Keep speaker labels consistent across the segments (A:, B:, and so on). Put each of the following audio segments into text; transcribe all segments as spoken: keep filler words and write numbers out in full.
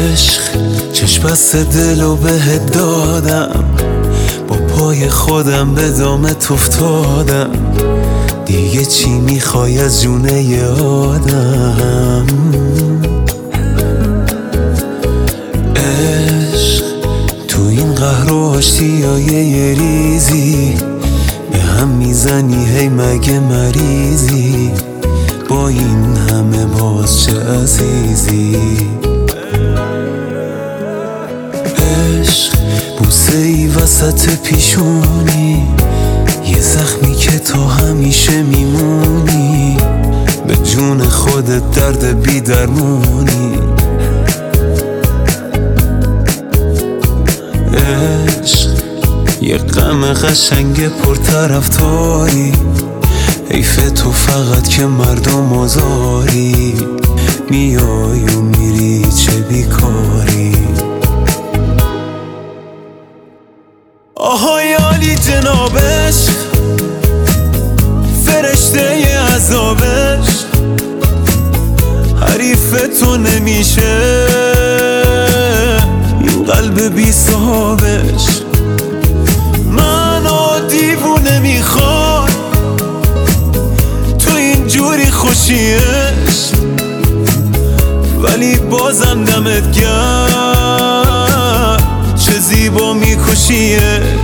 A: عشق چشم بست دلو بهت دادم، با پای خودم به دامت افتادم، دیگه چی میخوای از جونه ی آدم؟ عشق تو این قهر و آشتیای یه ریزی به هم میزنی، هی مگه مریضی؟ با این همه باز چه عزیزی؟ عشق بوسه ای وسط پیشونی، یه زخمی که تو همیشه میمونی، به جون خودت درد بی درمونی. عشق یه غم قشنگ پرطرفداری، حیف تو فقط که مردم آزاری، میای و میری چه بیکاری. آهای عالی جنابش، فرشته ی عذابش، حریف تو نمیشه این قلب بی صاحبش. منو دیوونه میخواد تو اینجوری خوشیش، ولی بازم دمت گرم چه زیبا میکشیش.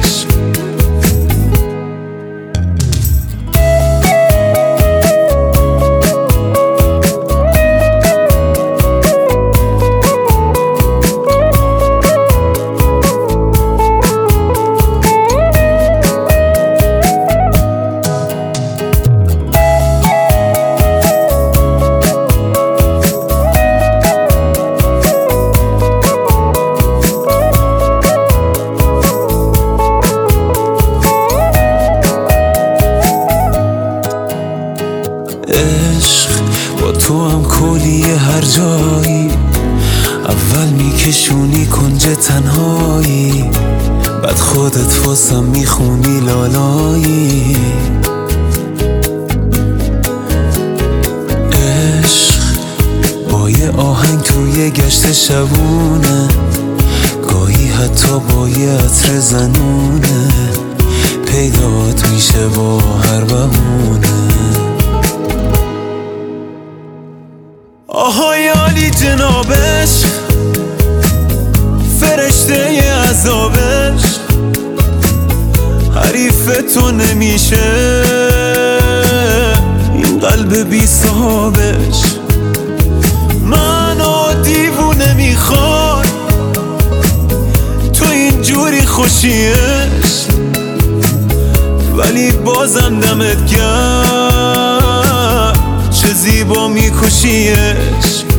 A: عشق با تو هم کلیه هر جایی، اول میکشونی کنج تنهایی، بعد خودت واسم میخونی لالایی. عشق با یه آهنگ توی گشت شبونه، گاهی حتی با یه عطر زنونه، پیدات میشه با هر بهونه. آهای عالی جنابش، فرشته ی عذابش، حریف تو نمیشه این قلب بی صاحبش. منو دیوونه میخواد تو اینجوری خوشیش، ولی بازم دمت گرم چه زیبا میکشیش.